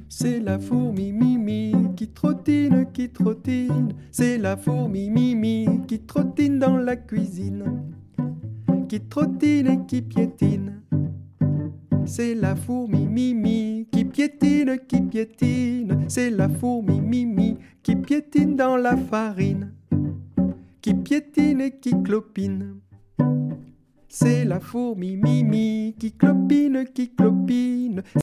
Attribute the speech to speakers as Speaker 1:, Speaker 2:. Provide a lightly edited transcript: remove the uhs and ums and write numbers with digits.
Speaker 1: C'est la fourmi Mimi qui trottine, qui trottine. C'est la fourmi Mimi qui trottine dans la cuisine, qui trottine et qui piétine. C'est la fourmi Mimi qui piétine, qui piétine. C'est la fourmi Mimi qui piétine dans la farine, qui piétine et qui clopine. C'est la fourmi Mimi qui clopine, qui clopine.